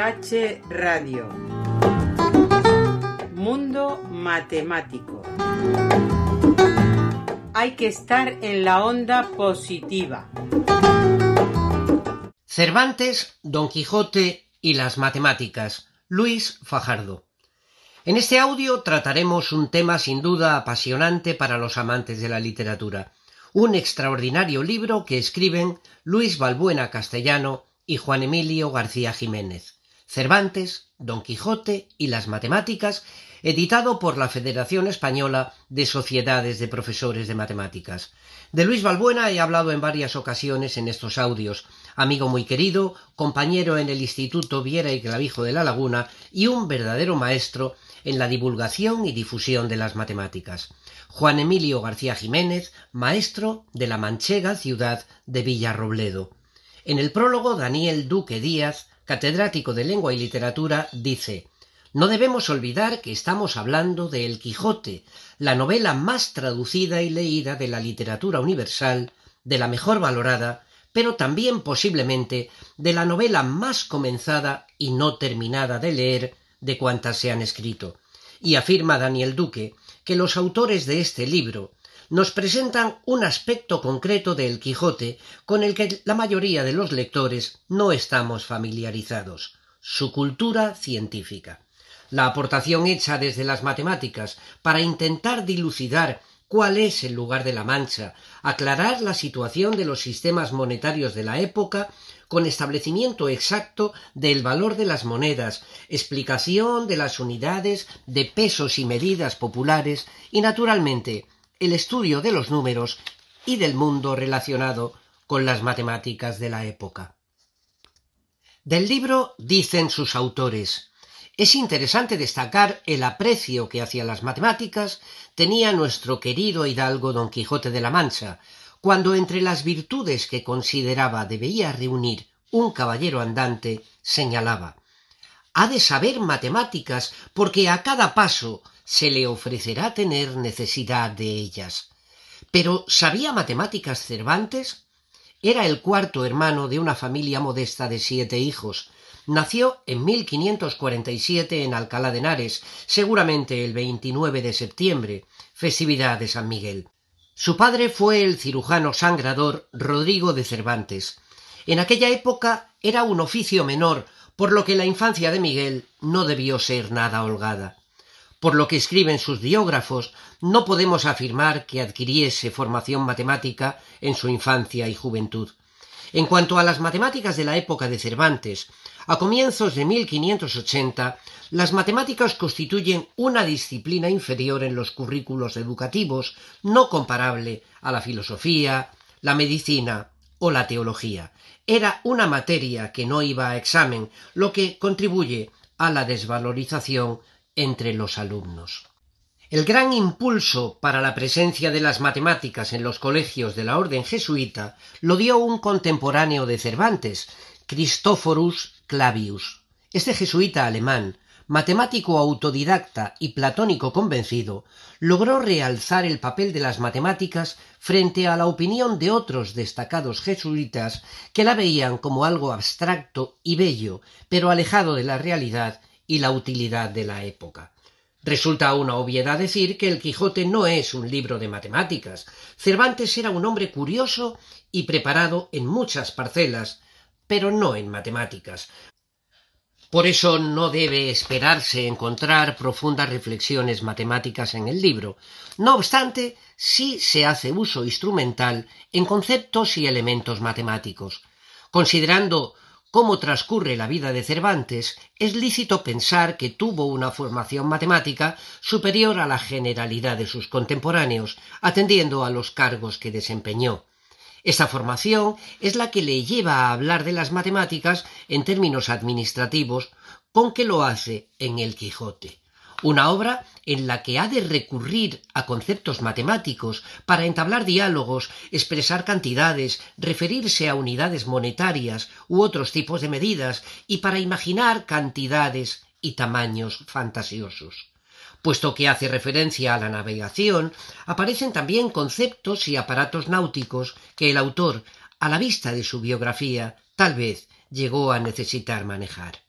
SH Radio. Mundo matemático. Hay que estar en la onda positiva. Cervantes, Don Quijote y las matemáticas. Luis Fajardo. En este audio trataremos un tema sin duda apasionante para los amantes de la literatura. Un extraordinario libro que escriben Luis Balbuena Castellano y Juan Emilio García Jiménez. Cervantes, Don Quijote y las matemáticas, editado por la Federación Española de Sociedades de Profesores de Matemáticas. De Luis Balbuena he hablado en varias ocasiones en estos audios, amigo muy querido, compañero en el Instituto Viera y Clavijo de La Laguna y un verdadero maestro en la divulgación y difusión de las matemáticas. Juan Emilio García Jiménez, maestro de la manchega ciudad de Villarrobledo. En el prólogo, Daniel Duque Díaz, catedrático de Lengua y Literatura, dice: «No debemos olvidar que estamos hablando de El Quijote, la novela más traducida y leída de la literatura universal, de la mejor valorada, pero también posiblemente de la novela más comenzada y no terminada de leer de cuantas se han escrito». Y afirma Daniel Duque que los autores de este libro nos presentan un aspecto concreto de El Quijote con el que la mayoría de los lectores no estamos familiarizados: su cultura científica. La aportación hecha desde las matemáticas para intentar dilucidar cuál es el lugar de la Mancha, aclarar la situación de los sistemas monetarios de la época, con establecimiento exacto del valor de las monedas, explicación de las unidades de pesos y medidas populares y, naturalmente, el estudio de los números y del mundo relacionado con las matemáticas de la época. Del libro dicen sus autores: «Es interesante destacar el aprecio que hacia las matemáticas tenía nuestro querido hidalgo Don Quijote de la Mancha, cuando entre las virtudes que consideraba debía reunir un caballero andante, señalaba: ha de saber matemáticas, porque a cada paso se le ofrecerá tener necesidad de ellas». ¿Pero sabía matemáticas Cervantes? Era el cuarto hermano de una familia modesta de 7 hijos. Nació en 1547 en Alcalá de Henares, seguramente el 29 de septiembre, festividad de San Miguel. Su padre fue el cirujano sangrador Rodrigo de Cervantes. En aquella época era un oficio menor, por lo que la infancia de Miguel no debió ser nada holgada. Por lo que escriben sus biógrafos, no podemos afirmar que adquiriese formación matemática en su infancia y juventud. En cuanto a las matemáticas de la época de Cervantes, a comienzos de 1580, las matemáticas constituyen una disciplina inferior en los currículos educativos, no comparable a la filosofía, la medicina o la teología. Era una materia que no iba a examen, lo que contribuye a la desvalorización entre los alumnos. El gran impulso para la presencia de las matemáticas en los colegios de la orden jesuita lo dio un contemporáneo de Cervantes, Christophorus Clavius. Este jesuita alemán, matemático autodidacta y platónico convencido, logró realzar el papel de las matemáticas frente a la opinión de otros destacados jesuitas que la veían como algo abstracto y bello, pero alejado de la realidad y la utilidad de la época. Resulta una obviedad decir que El Quijote no es un libro de matemáticas. Cervantes era un hombre curioso y preparado en muchas parcelas, pero no en matemáticas. Por eso no debe esperarse encontrar profundas reflexiones matemáticas en el libro. No obstante, sí se hace uso instrumental en conceptos y elementos matemáticos. Considerando cómo transcurre la vida de Cervantes, es lícito pensar que tuvo una formación matemática superior a la generalidad de sus contemporáneos, atendiendo a los cargos que desempeñó. Esta formación es la que le lleva a hablar de las matemáticas en términos administrativos, con que lo hace en El Quijote. Una obra en la que ha de recurrir a conceptos matemáticos para entablar diálogos, expresar cantidades, referirse a unidades monetarias u otros tipos de medidas y para imaginar cantidades y tamaños fantasiosos. Puesto que hace referencia a la navegación, aparecen también conceptos y aparatos náuticos que el autor, a la vista de su biografía, tal vez llegó a necesitar manejar.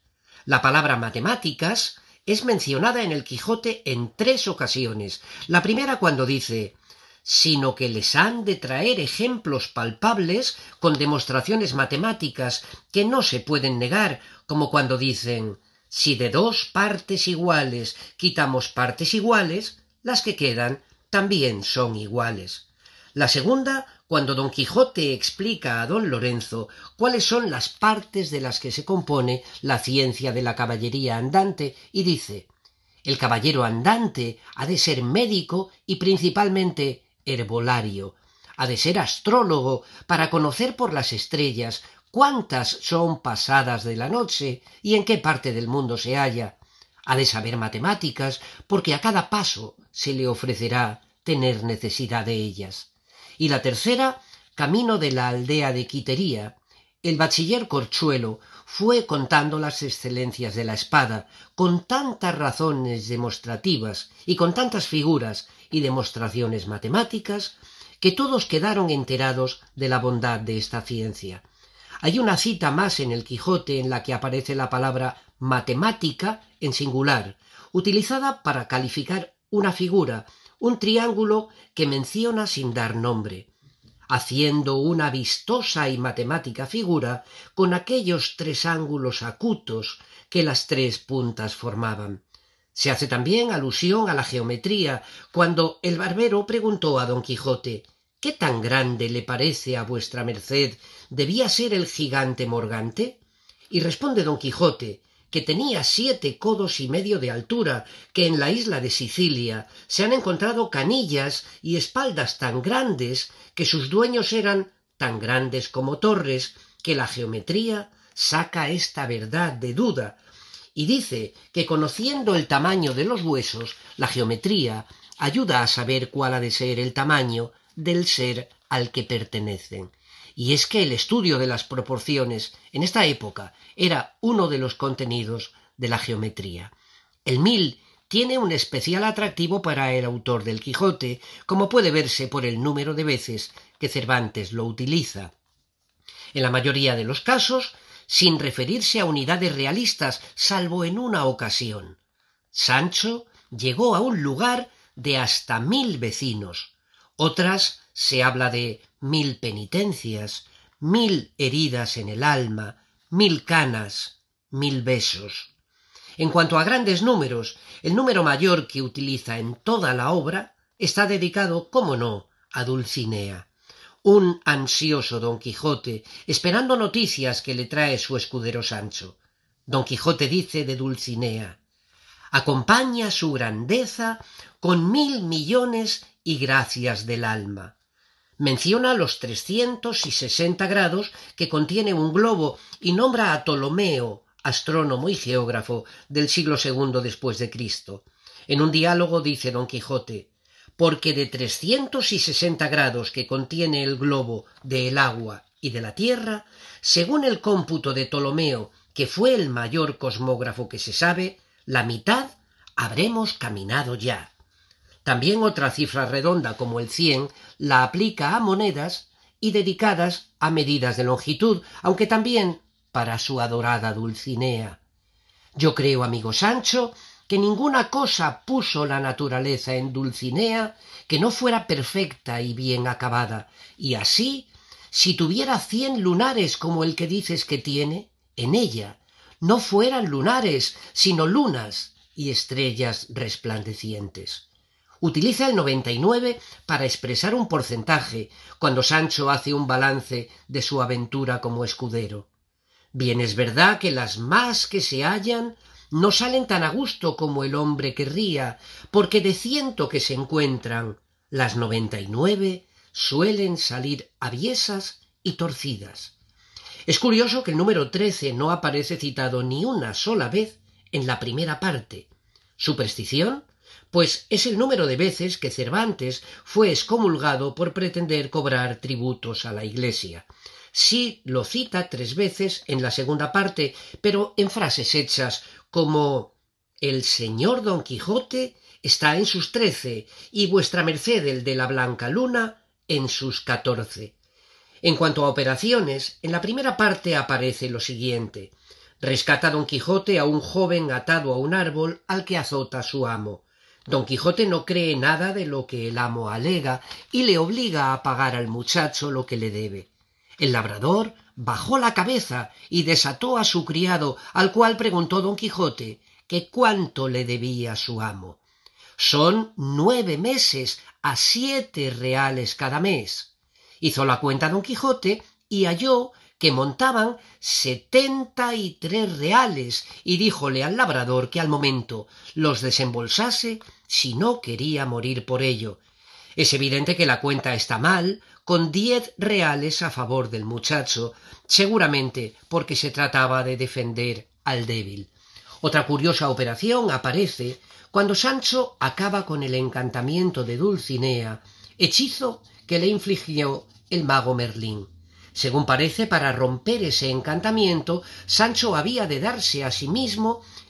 La palabra matemáticas es mencionada en el Quijote en 3 ocasiones. La primera cuando dice: sino que les han de traer ejemplos palpables con demostraciones matemáticas que no se pueden negar, como cuando dicen: si de 2 partes iguales quitamos partes iguales, las que quedan también son iguales. La segunda, cuando Don Quijote explica a don Lorenzo cuáles son las partes de las que se compone la ciencia de la caballería andante, y dice: el caballero andante ha de ser médico y principalmente herbolario, ha de ser astrólogo para conocer por las estrellas cuántas son pasadas de la noche y en qué parte del mundo se halla, ha de saber matemáticas porque a cada paso se le ofrecerá tener necesidad de ellas. Y la tercera, camino de la aldea de Quitería, el bachiller Corchuelo fue contando las excelencias de la espada, con tantas razones demostrativas y con tantas figuras y demostraciones matemáticas, que todos quedaron enterados de la bondad de esta ciencia. Hay una cita más en el Quijote en la que aparece la palabra matemática en singular, utilizada para calificar una figura, un triángulo que menciona sin dar nombre, haciendo una vistosa y matemática figura con aquellos 3 ángulos acutos que las 3 puntas formaban. Se hace también alusión a la geometría, cuando el barbero preguntó a don Quijote: ¿qué tan grande le parece a vuestra merced debía ser el gigante Morgante? Y responde don Quijote que tenía 7 codos y medio de altura, que en la isla de Sicilia se han encontrado canillas y espaldas tan grandes que sus dueños eran tan grandes como torres, que la geometría saca esta verdad de duda, y dice que conociendo el tamaño de los huesos, la geometría ayuda a saber cuál ha de ser el tamaño del ser al que pertenecen. Y es que el estudio de las proporciones en esta época era uno de los contenidos de la geometría. El 1000 tiene un especial atractivo para el autor del Quijote, como puede verse por el número de veces que Cervantes lo utiliza. En la mayoría de los casos, sin referirse a unidades realistas, salvo en una ocasión. Sancho llegó a un lugar de hasta 1000 vecinos. Otras se habla de 1000 penitencias, 1000 heridas en el alma, 1000 canas, 1000 besos. En cuanto a grandes números, el número mayor que utiliza en toda la obra está dedicado, cómo no, a Dulcinea. Un ansioso Don Quijote, esperando noticias que le trae su escudero Sancho. Don Quijote dice de Dulcinea: acompaña su grandeza con 1000 millones y gracias del alma. Menciona los 360 grados que contiene un globo y nombra a Ptolomeo, astrónomo y geógrafo del siglo II después de Cristo. En un diálogo dice Don Quijote: porque de 360 grados que contiene el globo del agua y de la tierra, según el cómputo de Ptolomeo, que fue el mayor cosmógrafo que se sabe, la mitad habremos caminado ya. También otra cifra redonda como el 100 la aplica a monedas y dedicadas a medidas de longitud, aunque también para su adorada Dulcinea. Yo creo, amigo Sancho, que ninguna cosa puso la naturaleza en Dulcinea que no fuera perfecta y bien acabada, y así, si tuviera 100 lunares como el que dices que tiene, en ella no fueran lunares, sino lunas y estrellas resplandecientes. Utiliza el 99 para expresar un porcentaje cuando Sancho hace un balance de su aventura como escudero. Bien es verdad que las más que se hallan no salen tan a gusto como el hombre querría, porque de 100 que se encuentran, las 99 suelen salir aviesas y torcidas. Es curioso que el número 13 no aparece citado ni una sola vez en la primera parte. ¿Superstición? Pues es el número de veces que Cervantes fue excomulgado por pretender cobrar tributos a la Iglesia. Sí lo cita 3 veces en la segunda parte, pero en frases hechas como: el señor Don Quijote está en sus 13 y vuestra merced, el de la blanca luna, en sus 14. En cuanto a operaciones, en la primera parte aparece lo siguiente: Rescata Don Quijote a un joven atado a un árbol al que azota su amo. Don Quijote no cree nada de lo que el amo alega y le obliga a pagar al muchacho lo que le debe. El labrador bajó la cabeza y desató a su criado, al cual preguntó Don Quijote que cuánto le debía a su amo. Son 9 meses a 7 reales cada mes. Hizo la cuenta Don Quijote y halló que montaban 73 reales y díjole al labrador que al momento los desembolsase si no quería morir por ello. Es evidente que la cuenta está mal, con 10 reales a favor del muchacho, seguramente porque se trataba de defender al débil. Otra curiosa operación aparece cuando Sancho acaba con el encantamiento de Dulcinea, hechizo que le infligió el mago Merlín. Según parece, para romper ese encantamiento, Sancho había de darse a sí mismo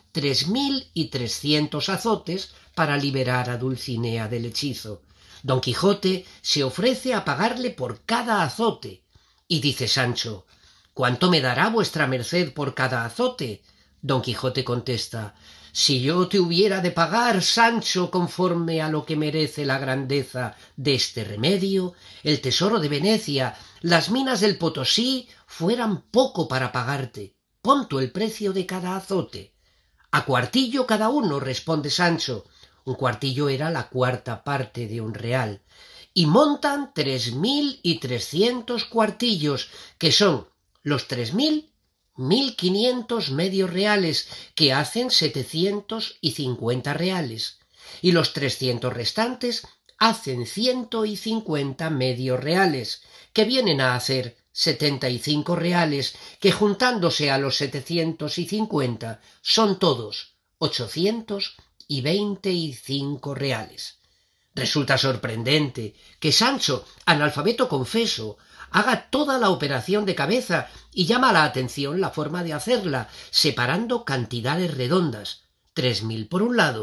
3.300 azotes para liberar a Dulcinea del hechizo. Don Quijote se ofrece a pagarle por cada azote. Y dice Sancho: ¿cuánto me dará vuestra merced por cada azote? Don Quijote contesta: si yo te hubiera de pagar, Sancho, conforme a lo que merece la grandeza de este remedio, el tesoro de Venecia, las minas del Potosí, fueran poco para pagarte. Pon tú el precio de cada azote. A cuartillo cada uno, responde Sancho. Un cuartillo era la 1/4 parte de un real. Y montan 3.300 cuartillos, que son los 3.1.500 medios reales, que hacen 750 reales. Y los 300 restantes hacen 150 medios reales, que vienen a hacer 75 reales, que juntándose a los 750 son todos 825 reales. Resulta sorprendente que Sancho, analfabeto confeso, haga toda la operación de cabeza y llama la atención la forma de hacerla, separando cantidades redondas, 3.000 por un lado,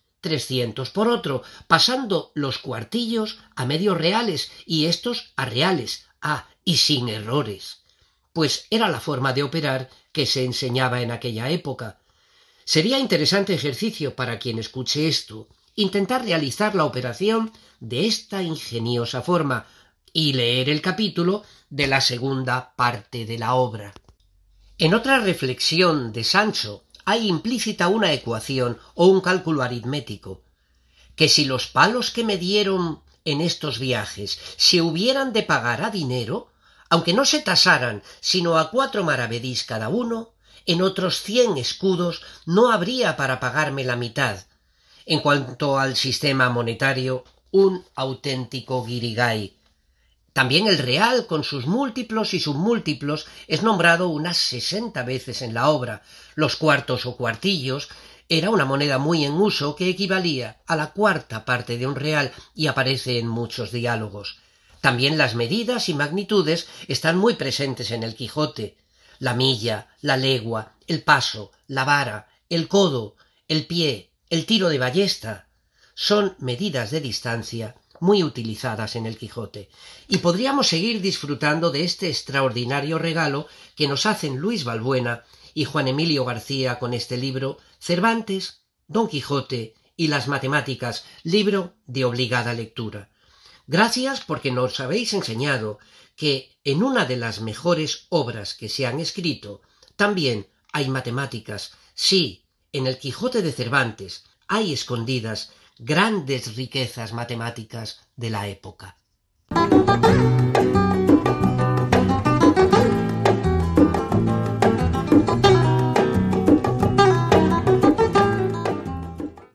300 por otro, pasando los cuartillos a medios reales y estos a reales, y sin errores. Pues era la forma de operar que se enseñaba en aquella época. Sería interesante ejercicio para quien escuche esto intentar realizar la operación de esta ingeniosa forma y leer el capítulo de la segunda parte de la obra. En otra reflexión de Sancho hay implícita una ecuación o un cálculo aritmético, que si los palos que me dieron en estos viajes se hubieran de pagar a dinero, aunque no se tasaran sino a 4 maravedís cada uno, en otros 100 escudos no habría para pagarme la mitad. En cuanto al sistema monetario, un auténtico guirigay. También el real, con sus múltiplos y submúltiplos, es nombrado unas 60 veces en la obra. Los cuartos o cuartillos era una moneda muy en uso que equivalía a la 1/4 parte de un real y aparece en muchos diálogos. También las medidas y magnitudes están muy presentes en el Quijote. La milla, la legua, el paso, la vara, el codo, el pie, el tiro de ballesta, son medidas de distancia muy utilizadas en el Quijote. Y podríamos seguir disfrutando de este extraordinario regalo que nos hacen Luis Balbuena y Juan Emilio García con este libro, Cervantes, Don Quijote y las matemáticas, libro de obligada lectura. Gracias porque nos habéis enseñado que en una de las mejores obras que se han escrito también hay matemáticas. Sí, en el Quijote de Cervantes hay escondidas grandes riquezas matemáticas de la época.